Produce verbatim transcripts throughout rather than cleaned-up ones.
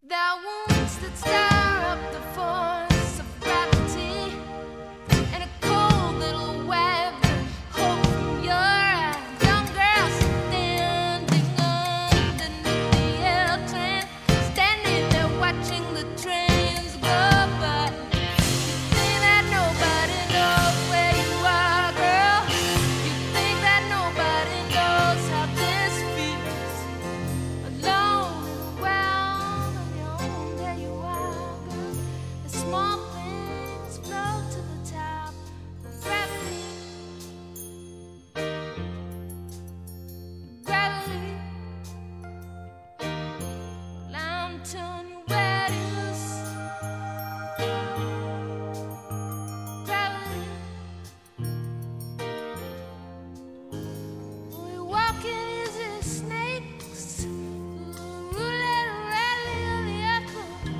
There wounds that stir up the force of gravity, and a cold little wave that holds from your eyes. Young girl standing underneath the L train, standing there watching the trains go by. You think that nobody knows where you are, girl. You think that nobody knows how this feels. Alone in a world of your own, there you are, girl. The small things float to the top of gravity. Gravity. Well, I'm telling you where it is. Gravity. We walking easy snakes through the roulette rally of the apple.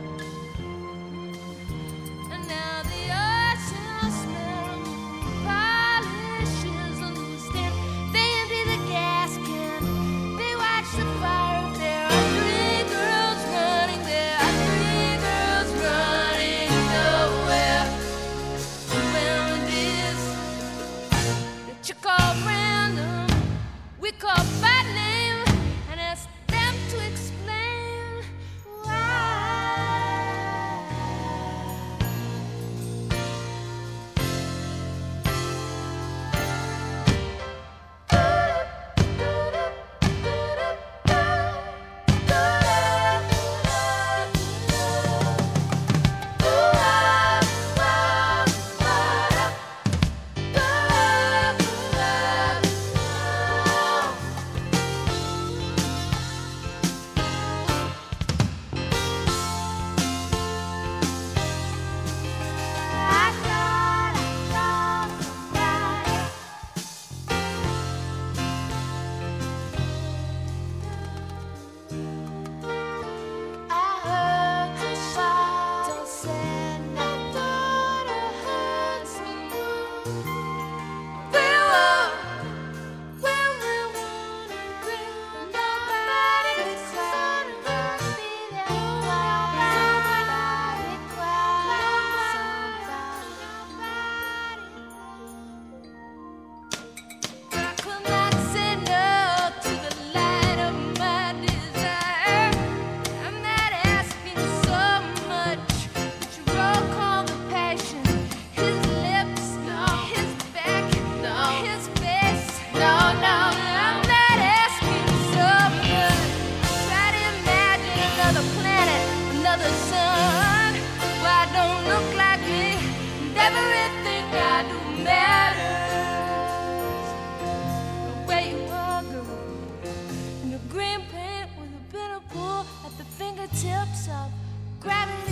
And now the ocean smell polishes understand. They empty the gas can. They watch the fire. There are three girls running. There are three girls running nowhere. Well, it is that you call random, we call by name, and ask them to explain why. I thought I saw somebody. I heard the shout. Don't say nothing. I thought I heard someone. We were, we were wondering. Nobody's gonna be there. Nobody cried. But I could not say no to the light of my desire. I'm not asking so much, but you roll call the passion. His lips, his back, his face. No, no, I'm not asking so much. Try to imagine another planet, another sun. Why don't look like me? And everything I do matters. Where you are, girl, in the green paint with a bitter pull at the fingertips of gravity.